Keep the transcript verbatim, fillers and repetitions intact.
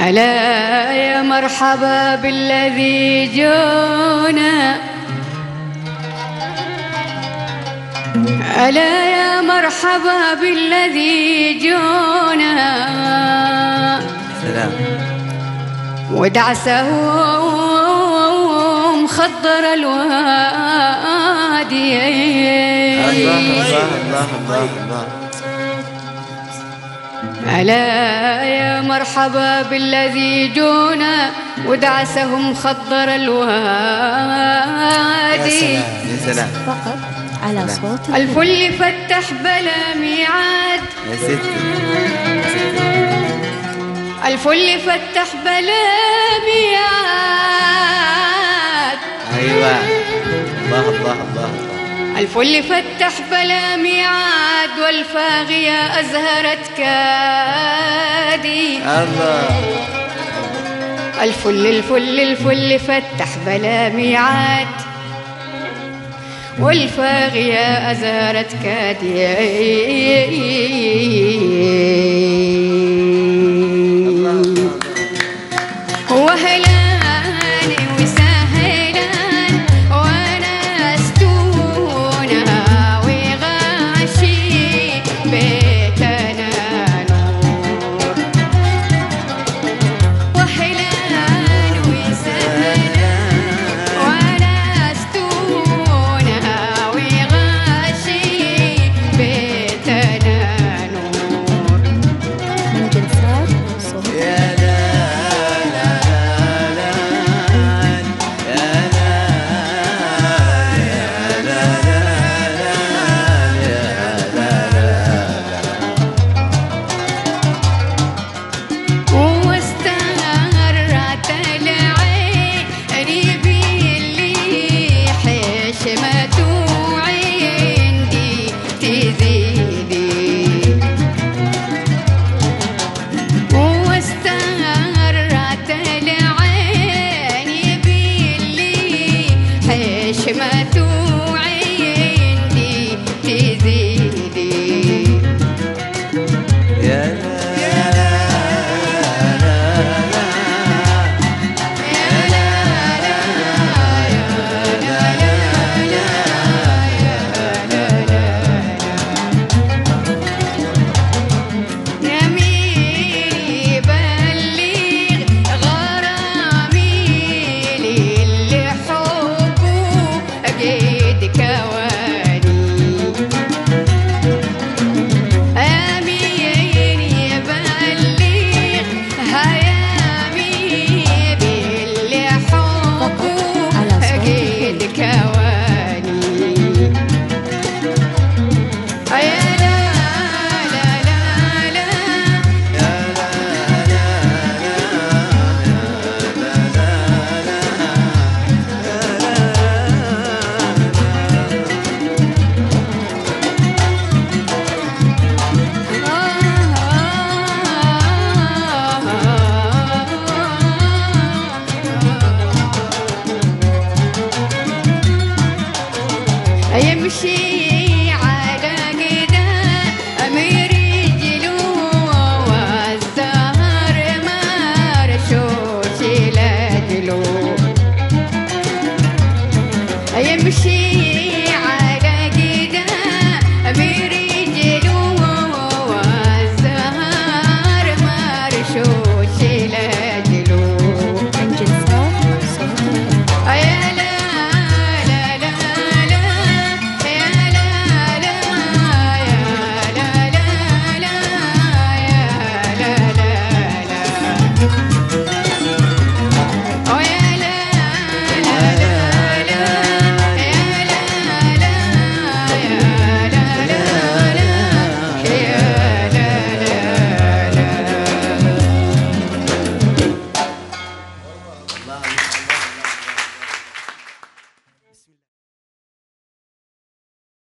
ألا يا مرحبا بالذي جونا، ألا يا مرحبا بالذي جونا، سلام ودعسهم خضر الوادي. الله الله الله الله الله. ألا يا مرحبا بالذي جونا، ودعسهم خضر الوادي. يا سلام فقط على صوت الفل فتح بلا ميعاد، يا ستي الفل فتح بلا ميعاد. ايوه الله الله الله. الفل فتح بلا ميعاد، والفاغية أزهرت كادي. الله. الفل الفل الفل فتح بلا ميعاد، والفاغية أزهرت كادي.